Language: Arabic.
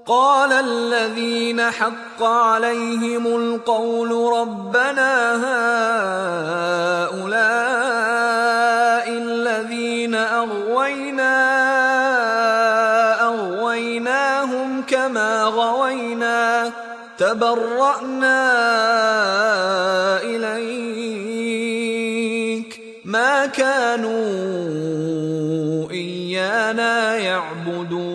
قال الذين حق عليهم القول ربنا هؤلاء الذين أغويناهم كما غوينا تبرأنا إليك ما كانوا إيانا يعبدون